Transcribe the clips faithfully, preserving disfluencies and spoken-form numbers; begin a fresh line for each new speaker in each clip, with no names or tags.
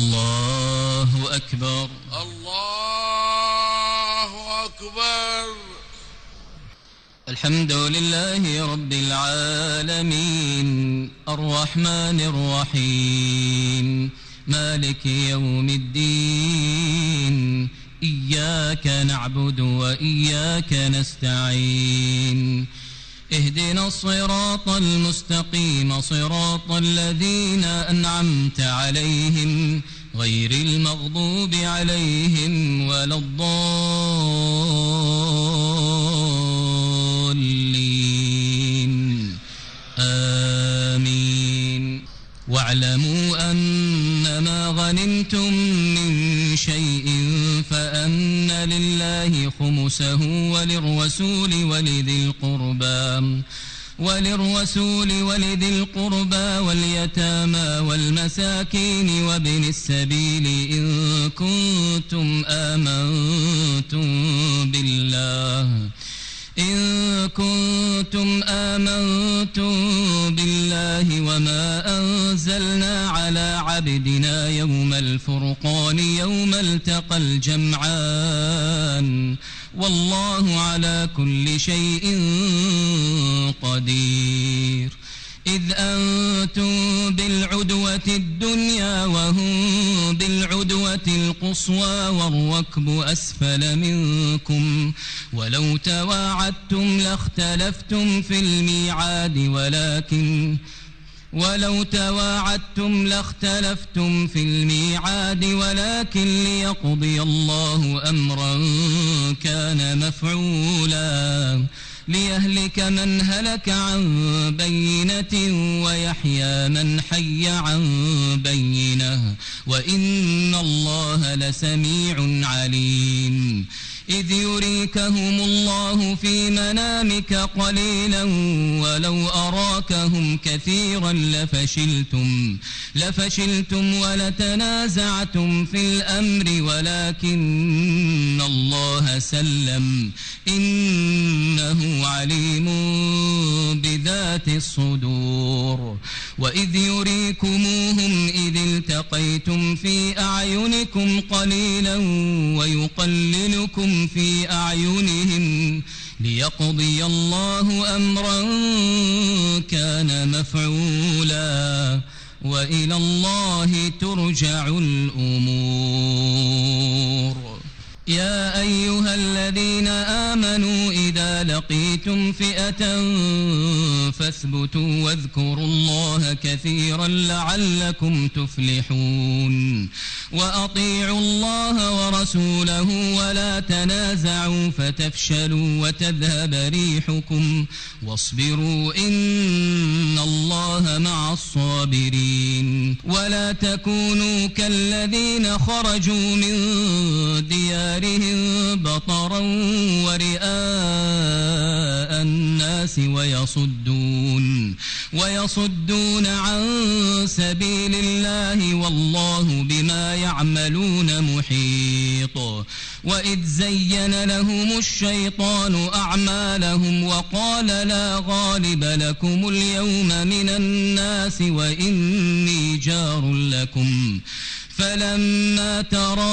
الله أكبر.
الله أكبر.
الحمد لله رب العالمين الرحمن الرحيم مالك يوم الدين إياك نعبد وإياك نستعين اهدنا الصراط المستقيم صراط الذين أنعمت عليهم غير المغضوب عليهم ولا الضالين آمين. واعلموا أنما غنمتم من شيء فأن لله خمسه وللرسول ولذي القربى وللرسول ولذي القربى واليتامى والمساكين وابن السبيل إن كنتم آمنتم بالله إن كنتم آمنتم بالله وما أنزلنا على عبدنا يوم الفرقان يوم التقى الجمعان والله على كل شيء قدير. إذ أنتم بالعدوة الدنيا وهم بالعدوة القصوى والركب أسفل منكم ولو تواعدتم لاختلفتم في الميعاد ولكن ولو تواعدتم لاختلفتم في الميعاد ولكن ليقضي الله أمرا كان مفعولا ليهلك من هلك عن بينة ويحيى من حي عن بينة وإن الله لسميع عليم. إذ يريكهم الله في منامك قليلا ولو أراكهم كثيرا لفشلتم لفشلتم ولتنازعتم في الأمر ولكن الله سلم إنه عليم بذات الصدور. وإذ يريكموهم إذ التقيتم في أعينكم قليلا ويقللكم في أعينهم ليقضي الله أمرا كان مفعولا وإلى الله ترجع الأمور. يا أيها الذين آمنوا إذا لقيتم فئة فاثبتوا واذكروا الله كثيرا لعلكم تفلحون. وأطيعوا الله ورسوله ولا تنازعوا فتفشلوا وتذهب ريحكم واصبروا إن الله مع الصابرين. ولا تكونوا كالذين خرجوا من ديارهم بطرا ورئاء الناس ويصدون ويصدون عن سبيل الله والله بما يعملون محيط. وإذ زين لهم الشيطان أعمالهم وقال لا غالب لكم اليوم من الناس وإني جار لكم فلما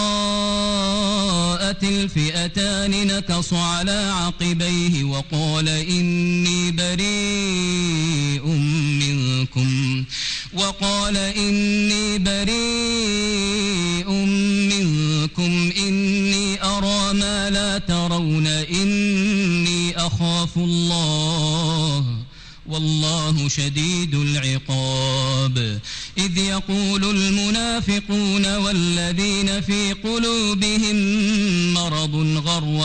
تراءت الفئتان نكص على عقبيه وقال إني بريء منكم وقال إني بريء منكم إني أرى ما لا ترون إني أخاف الله والله شديد العقاب. إذ يقول المنافقون والذين في قلوبهم مرض غر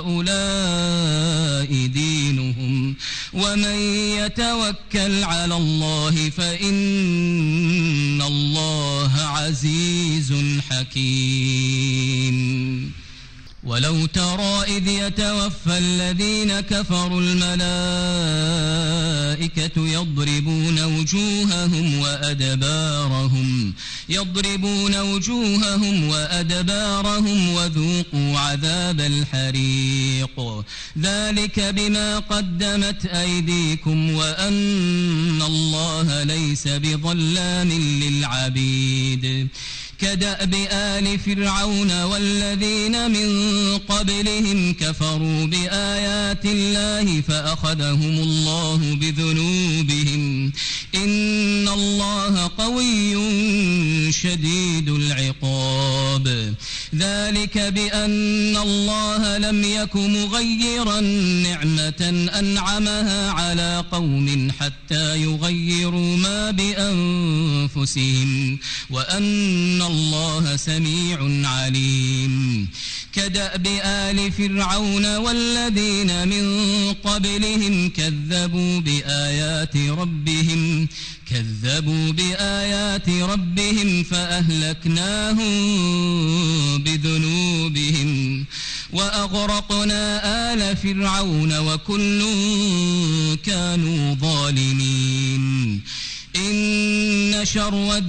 هؤلاء دينهم ومن يتوكل على الله فإن الله عزيز حكيم. ولو ترى إذ يتوفى الذين كفروا الملائكة يضربون وجوههم وأدبارهم يضربون وجوههم وأدبارهم وذوقوا عذاب الحريق ذلك بما قدمت أيديكم وأن الله ليس بظلام للعبيد. كدأب آل فرعون والذين من قبلهم كفروا بآيات الله فأخذهم الله بذنوبهم إن الله قوي شديد العقاب ذلك بأن الله لم يك مغيرا نعمة أنعمها على قوم حتى يغيروا ما بأنفسهم وأن الله سميع عليم كدأب آل فرعون والذين من قبلهم كذبوا بآيات ربهم كذبوا بآيات ربهم فأهلكناهم بذنوبهم وأغرقنا آل فرعون وكل كانوا ظالمين إن شر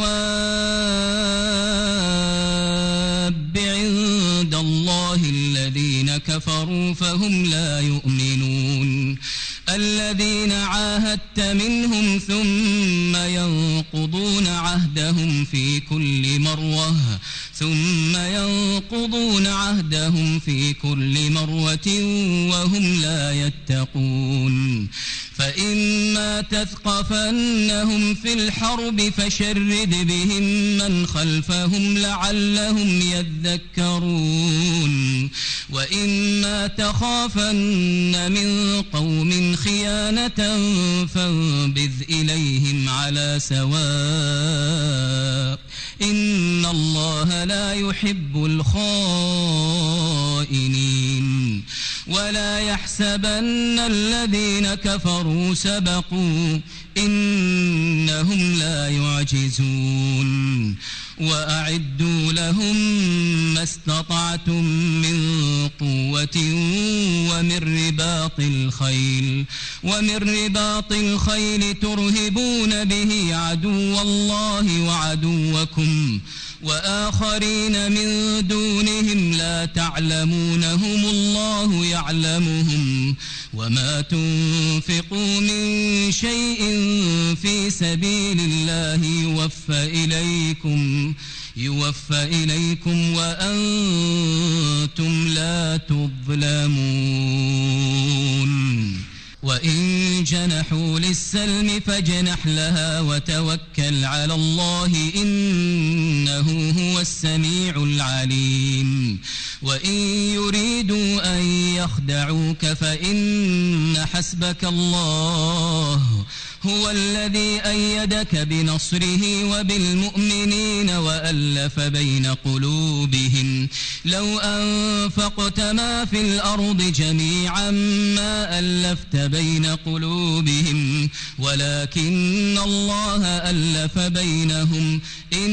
الدواب عند الله الذين كفروا فهم لا يؤمنون الذين عاهدت منهم ثم ينقضون عهدهم في كل مرة ثم ينقضون عهدهم في كل مرة وهم لا يتقون فإما تثقفنهم في الحرب فشرد بهم من خلفهم لعلهم يذكرون وإما تخافن من قوم خيانة فانبذ إليهم على سواء إن الله لا يحب الخائنين ولا يحسبن الذين كفروا سبقوا إنهم لا يعجزون وأعدوا لهم ما استطعتم من قوة ومن رباط الخيل ومن رباط الخيل ترهبون به عدو الله وعدوكم وآخرين من دونهم لا تعلمونهم الله يعلمهم وما تنفقوا من شيء في سبيل الله يوفى إليكم يوفى إليكم وأنتم لا تظلمون وإن جنحوا للسلم فاجنح لها وتوكل على الله إنه هو السميع العليم وإن يريدوا أن يخدعوك فإن حسبك الله هو الذي أيدك بنصره وبالمؤمنين وألف بين قلوبهم لو أنفقت ما في الأرض جميعا ما ألفت بين قلوبهم ولكن الله ألف بينهم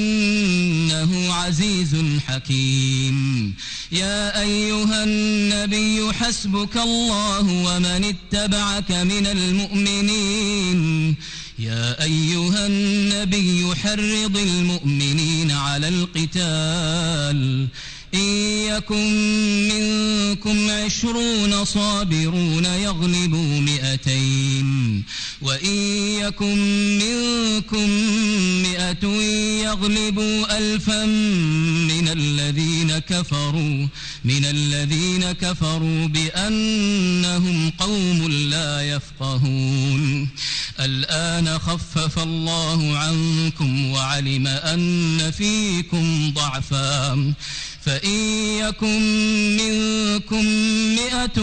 إنه عزيز حكيم يا أيها النبي حسبك الله ومن اتبعك من المؤمنين يا أيها النبي حرض المؤمنين على القتال إن يكن منكم عشرون صابرون يغلبوا مئتين وإن يكن منكم مئة يغلبوا ألفا من الذين كفروا من الذين كفروا بأنهم قوم لا يفقهون الآن خفف الله عنكم وعلم أن فيكم ضعفا فإن يكن منكم مئة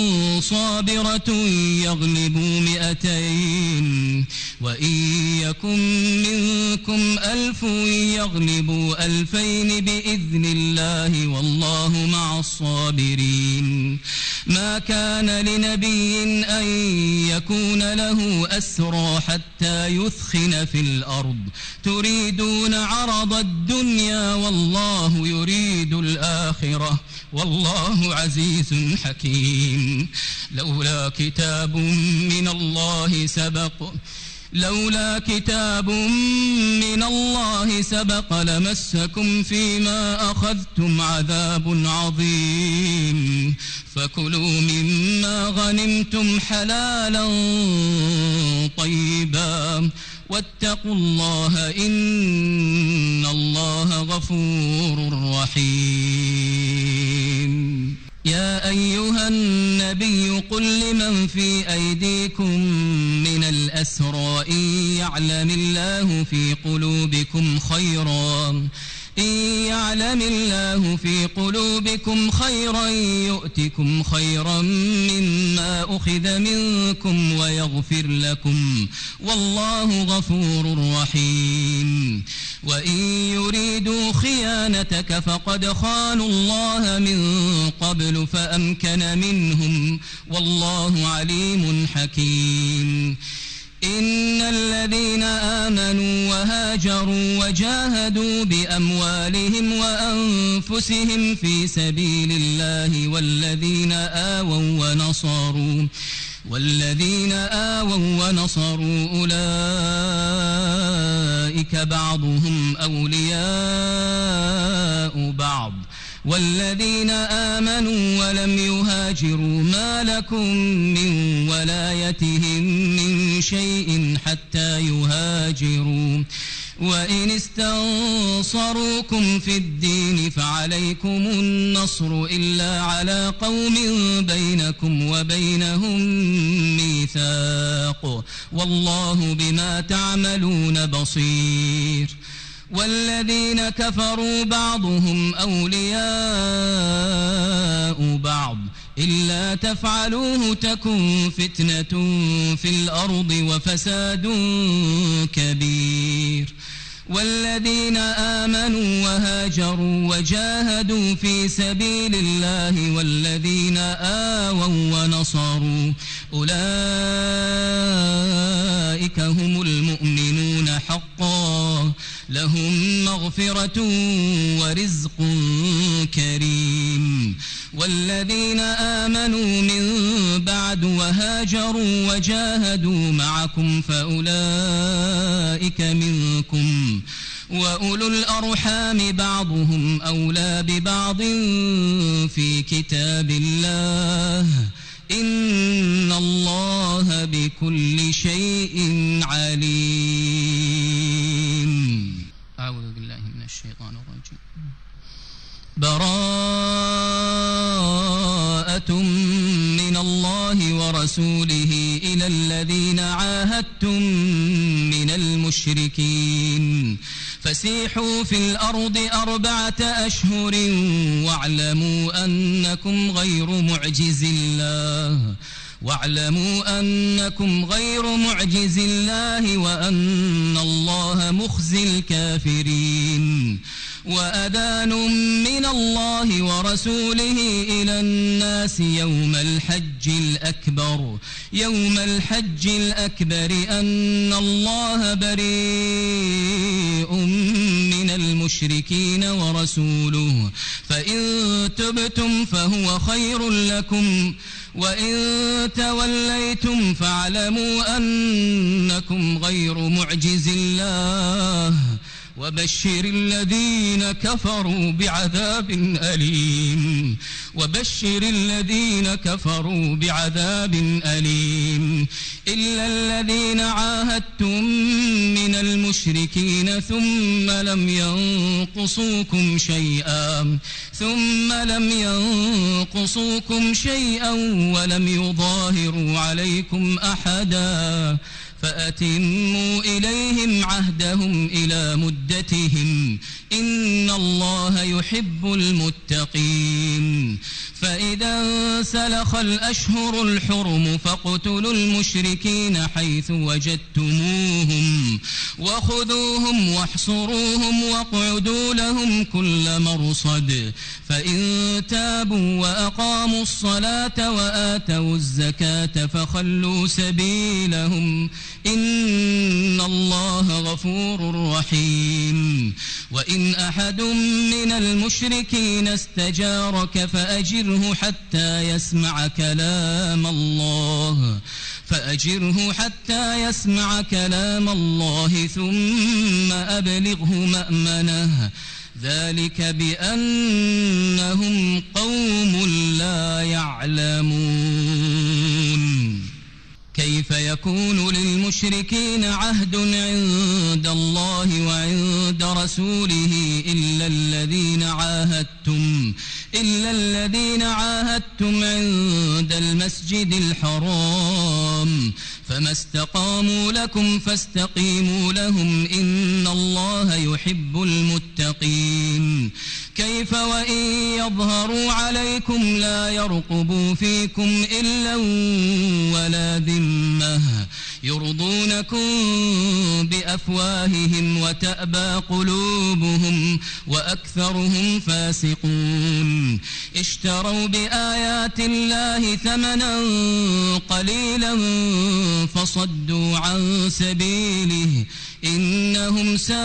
صابرة يغلبوا مئتين وإن يكن منكم ألف يغلبوا ألفين بإذن الله والله مع الصابرين ما كان لنبي أن يكون له أسرى حتى يثخن في الأرض تريدون عرض الدنيا والله يريد الآخرة والله عزيز حكيم لولا كتاب من الله سبق لولا كتاب من الله سبق لمسكم فيما أخذتم عذاب عظيم فكلوا مما غنمتم حلالا طيبا واتقوا الله إن الله غفور رحيم. يا أيها النبي قل لمن في أيديكم من الأسرى إن يعلم الله في قلوبكم خيرا إن يعلم الله في قلوبكم خيرا يؤتكم خيرا مما أخذ منكم ويغفر لكم والله غفور رحيم. وإن يريدوا خيانتك فقد خانوا الله من قبل فأمكن منهم والله عليم حكيم. إن الذين آمنوا وهاجروا وجاهدوا بأموالهم وأنفسهم في سبيل الله والذين آووا ونصروا والذين آووا ونصروا أولئك بعضهم أولياء بعض والذين آمنوا ولم يهاجروا ما لكم من ولايتهم من شيء حتى يهاجروا وإن استنصروكم في الدين فعليكم النصر إلا على قوم بينكم وبينهم ميثاق والله بما تعملون بصير. والذين كفروا بعضهم أولياء بعض إلا تفعلوه تكن فتنة في الأرض وفساد كبير. والذين آمنوا وهاجروا وجاهدوا في سبيل الله والذين آووا ونصروا أولئك هم المؤمنون حقا لهم مغفرة ورزق كريم. والذين آمنوا من بعد وهاجروا وجاهدوا معكم فأولئك منكم وأولو الأرحام بعضهم أولى ببعض في كتاب الله إن الله بكل شيء عليم. أعوذ بالله من الشيطان الرجيم. براءة من الله ورسوله إلى الذين عاهدتم من المشركين فسيحوا في الأرض أربعة أشهر واعلموا أنكم غير معجز الله واعلموا أنكم غير معجز الله وأن الله مخزي الكافرين. وأذان من الله ورسوله إلى الناس يوم الحج الأكبر يوم الحج الأكبر أن الله بريء من المشركين ورسوله فإن تبتم فهو خير لكم وإن توليتم فاعلموا أنكم غير معجز الله وبشر الذين كفروا بعذاب أليم وبشر الذين كفروا بعذاب أليم. إلا الذين عاهدتم من المشركين ثم لم ينقصوكم شيئا ثم لم ينقصوكم شيئا ولم يظاهروا عليكم أحدا فأتموا إليهم عهدهم إلى مدتهم إن الله يحب المتقين. فإذا انسلخ الأشهر الحرم فاقتلوا المشركين حيث وجدتموهم وخذوهم واحصروهم واقعدوا لهم كل مرصد فإن تابوا وأقاموا الصلاة وآتوا الزكاة فخلوا سبيلهم إن الله غفور رحيم. وإن أحد من المشركين استجارك فأجره حتى يسمع كلام الله فأجره حتى يسمع كلام الله ثم أبلغه مأمنه ذلك بأنهم قوم لا يعلمون. كيف يكون للمشركين عهد عند الله وعند رسوله إلا الذين عاهدتم إلا الذين عاهدتم عند المسجد الحرام فما استقاموا لكم فاستقيموا لهم إن الله يحب المتقين كيف وإن يظهروا عليكم لا يرقبوا فيكم إلا ولا ذمة يرضونكم بأفواههم وتأبى قلوبهم وأكثرهم فاسقون اشتروا بآيات الله ثمنا قليلا فصدوا عن سبيله إنهم ساء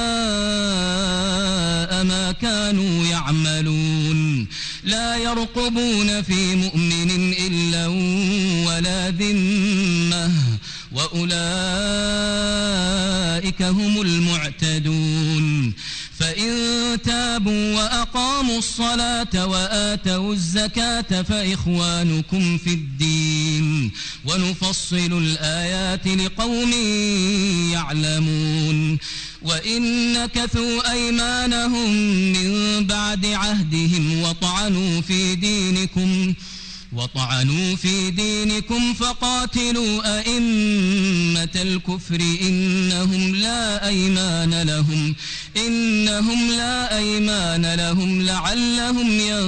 ما كانوا يعملون لا يرقبون في مؤمن إلا ولا ذمة وأولئك هم المعتدون فإن تابوا وأقاموا الصلاة وآتوا الزكاة فإخوانكم في الدين ونفصل الآيات لقوم يعلمون وإن نكثوا أيمانهم من بعد عهدهم وطعنوا في دينكم وطعنوا في دينكم فقاتلوا أئمة الكفر إنهم لا أيمان لهم إنهم لا أيمان لهم لعلهم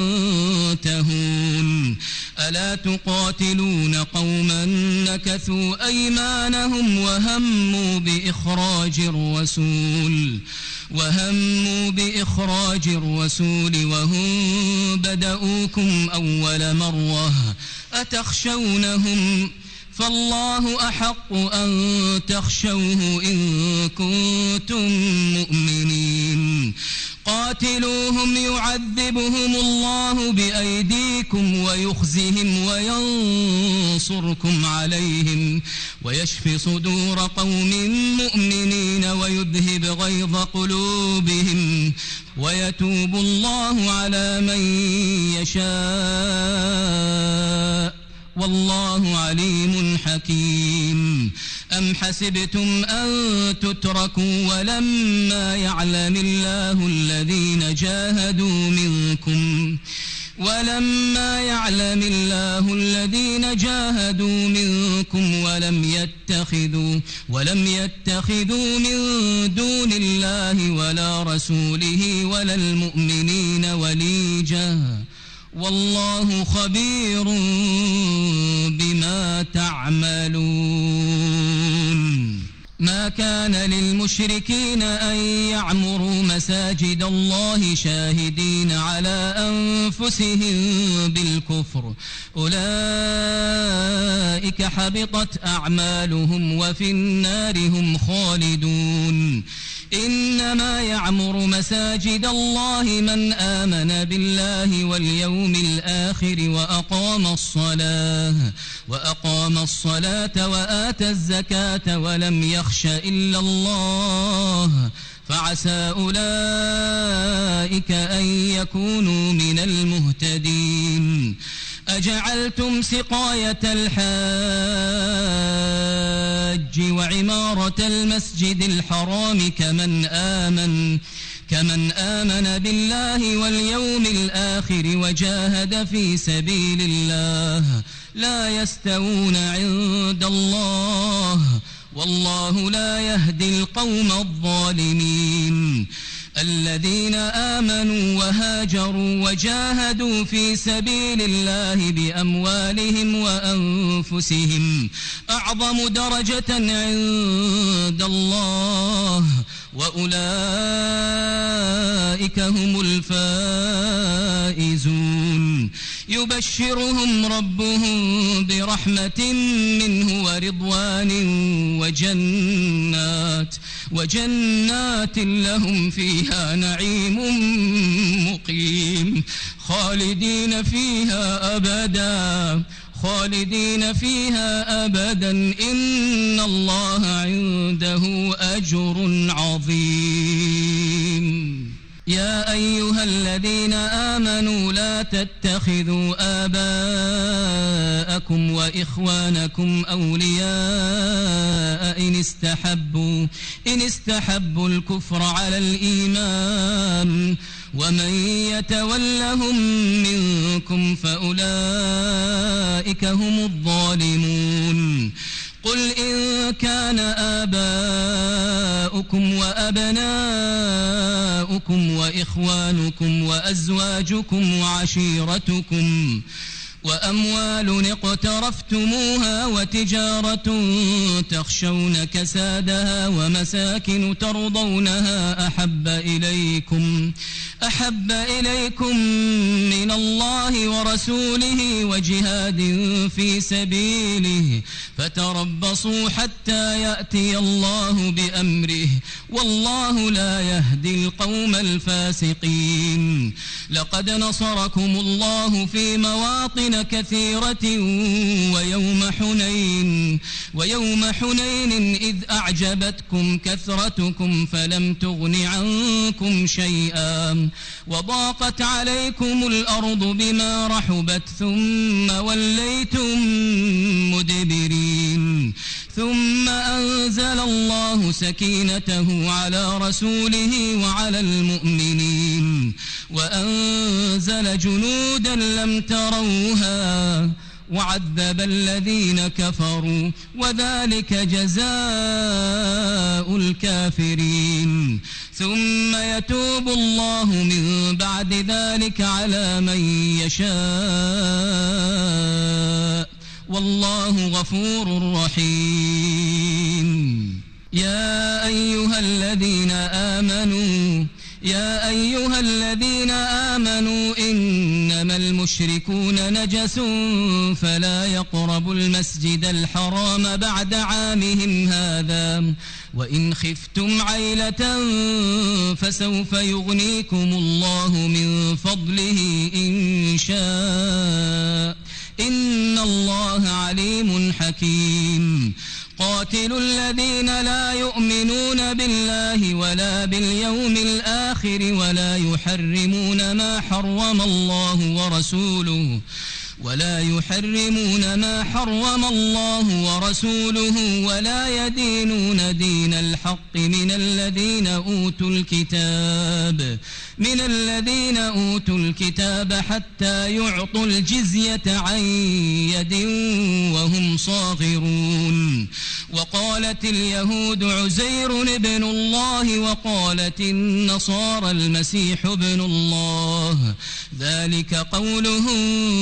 ينتهون ألا تقاتلون قوما نكثوا أيمانهم وهموا بإخراج الرسول وهموا بإخراج الرسول وهم بدؤوكم أول مرة أتخشونهم فالله أحق أن تخشوه إن كنتم مؤمنين قاتلوهم يعذبهم الله بأيديكم ويخزهم وينصركم عليهم ويشفي صدور قوم مؤمنين ويذهب غيظ قلوبهم ويتوب الله على من يشاء والله عليم حكيم أم حسبتم أن تتركوا ولما يعلم الله الذين جاهدوا منكم ولما يعلم الله الذين جاهدوا منكم ولم يتخذوا ولم يتخذوا من دون الله ولا رسوله ولا المؤمنين وليجا والله خبير بما تعملون ما كان للمشركين أن يعمروا مساجد الله شاهدين على أنفسهم بالكفر أولئك حبطت أعمالهم وفي النار هم خالدون إنما يعمر مساجد الله من آمن بالله واليوم الآخر وأقام الصلاة وأقام الصلاة وآتى الزكاة ولم يخش إلا الله فعسى أولئك أن يكونوا من المهتدين أجعلتم سقاية الحاج وعمارة المسجد الحرام كمن آمن كمن آمن بالله واليوم الآخر وجاهد في سبيل الله لا يستوون عند الله والله لا يهدي القوم الظالمين الذين آمنوا وهاجروا وجاهدوا في سبيل الله بأموالهم وأنفسهم أعظم درجة عند الله وأولئك هم الفائزون يبشرهم ربهم برحمة منه ورضوان وجنات وجنات لهم فيها نعيم مقيم خالدين فيها أبدا خالدين فيها أبدا إن الله عنده أجر عظيم يا أيها الذين آمنوا لا تتخذوا آباءكم وإخوانكم أولياء إن استحبوا إن استحبوا الكفر على الإيمان ومن يتولهم منكم فأولئك هم الظالمون قل إن كان آباؤكم وأبناؤكم وإخوانكم وأزواجكم وعشيرتكم وأموال اقترفتموها وتجارة تخشون كسادها ومساكن ترضونها أحب إليكم أحب إليكم من الله ورسوله وجهاد في سبيله فتربصوا حتى يأتي الله بأمره والله لا يهدي القوم الفاسقين لقد نصركم الله في مواطن كثيرة ويوم حنين ويوم حنين إذ أعجبتكم كثرتكم فلم تغن عنكم شيئا وضاقت عليكم الأرض بما رحبت ثم وليتم مدبرين ثم أنزل الله سكينته على رسوله وعلى المؤمنين وأنزل جنودا لم تروها وعذب الذين كفروا وذلك جزاء الكافرين ثم يتوب الله من بعد ذلك على من يشاء والله غفور رحيم يا أيها الذين آمنوا يا أيها الذين آمنوا إنما المشركون نجس فلا يقربوا المسجد الحرام بعد عامهم هذا وإن خفتم عيلة فسوف يغنيكم الله من فضله إن شاء إن الله عليم حكيم قاتلوا الذين لا يؤمنون بالله ولا باليوم الآخر ولا يحرمون ما حرم الله ورسوله ولا يحرمون ما حرم الله ورسوله ولا يدينون دين الحق من الذين أوتوا الكتاب من الذين أوتوا الكتاب حتى يعطوا الجزية عن يد وهم صاغرون وقالت اليهود عزير ابن الله وقالت النصارى المسيح ابن الله ذلك قولهم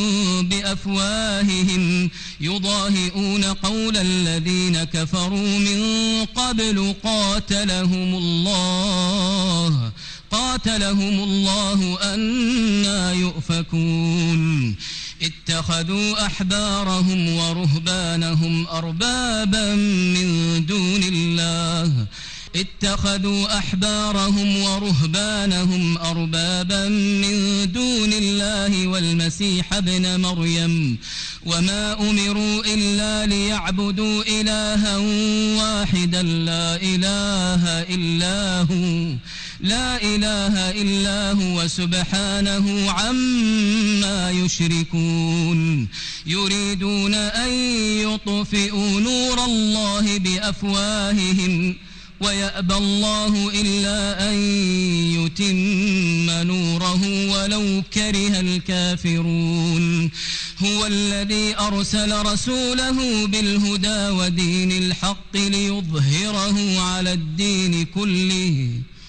بأفواههم يضاهئون قول الذين كفروا من قبل قاتلهم الله قاتلهم الله أنى يؤفكون اتخذوا أحبارهم ورهبانهم أربابا من دون الله اتخذوا أحبارهم ورهبانهم أربابا من دون الله والمسيح ابن مريم وما أمروا إلا ليعبدوا إلها واحدا لا إله إلا هو لا إله إلا هو سبحانه عما يشركون يريدون أن يطفئوا نور الله بأفواههم ويأبى الله إلا أن يتم نوره ولو كره الكافرون هو الذي أرسل رسوله بالهدى ودين الحق ليظهره على الدين كله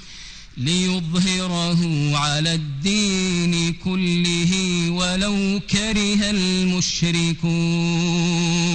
ليظهره على الدين كله ولو كره المشركون